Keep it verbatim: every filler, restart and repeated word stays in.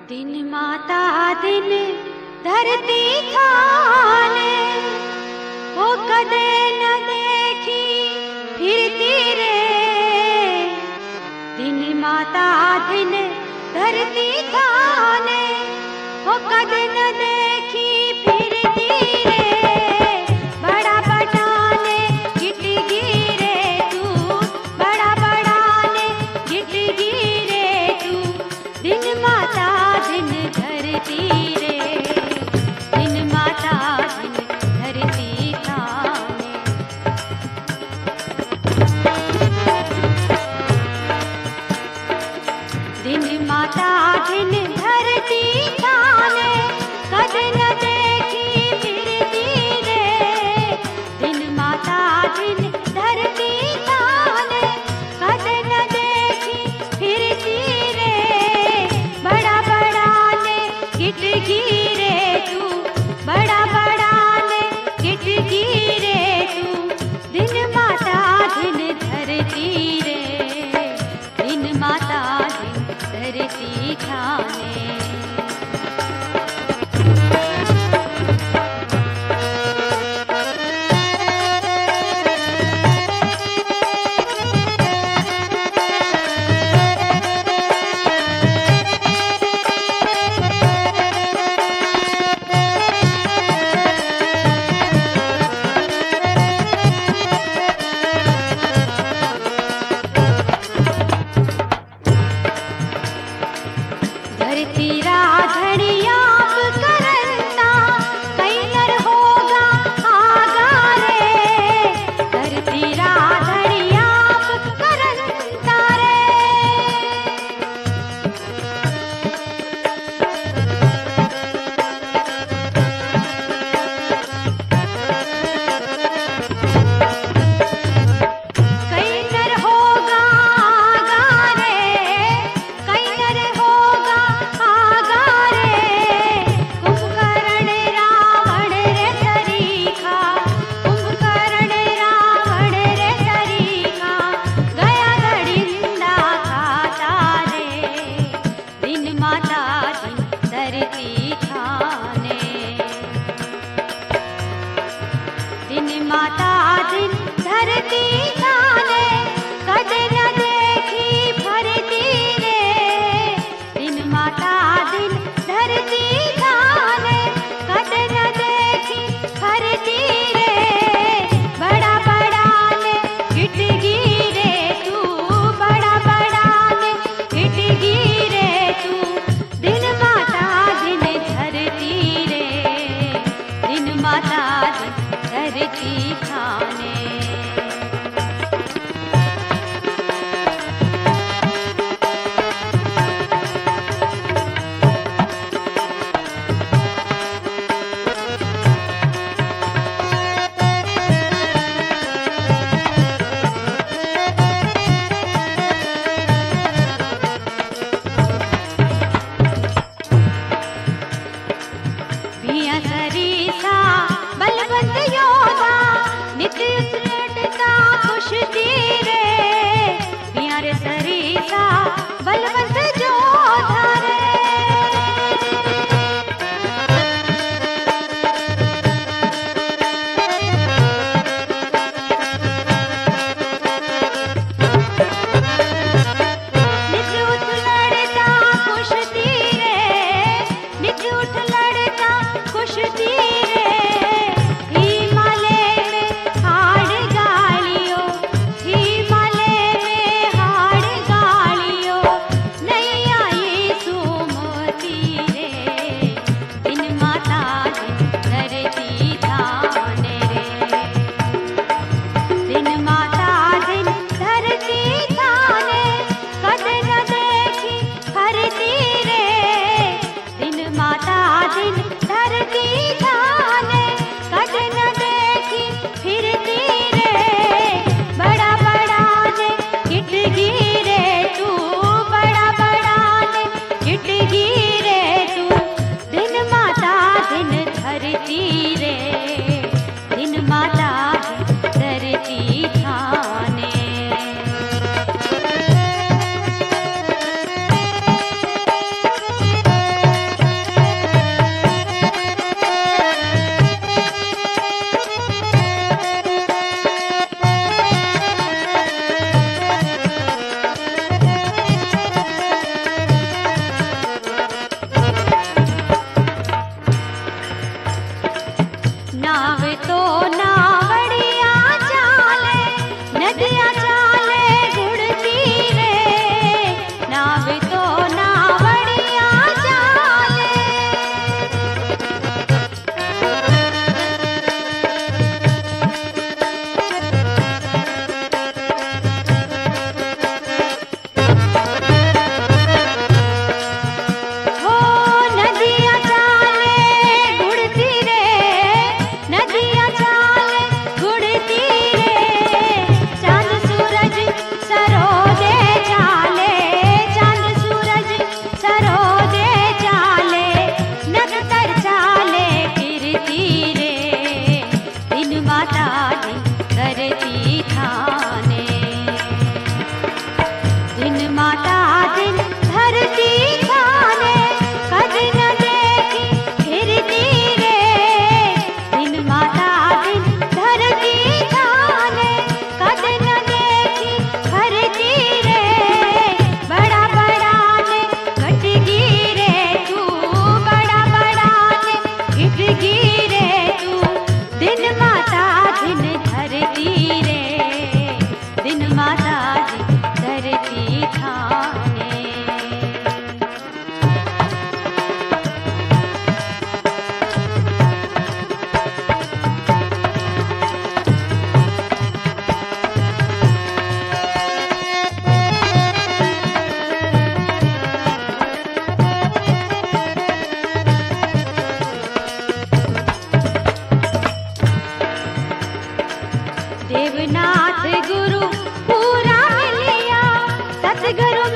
दिन माता दिन धरती खाने, वो कदे न देखी फिरती रे। दिन माता दिन धरती खाने, वो कदे न देखी फिरती रे। बड़ा बड़ाने गिट गिरे तू, बड़ा बड़ाने गिट गिरे तू। दिन माता दिन धरती रे, दिन माता दिन धरती खाने। दिन माता दिन धरती खाने, कद माता दिन धरती खाने कद न देखी फिरती रे। दिन माता दिन धरती खाने कद न देखी फिरती रे। बड़ा बड़ा ने घट गिरे तू, बड़ा बड़ा ने घट गिरे तू। दिन माता दिन धरती रे, दिन माता दिन धरती खाने। देवनाथ गुरु पूरा मिलिया, सतगुरु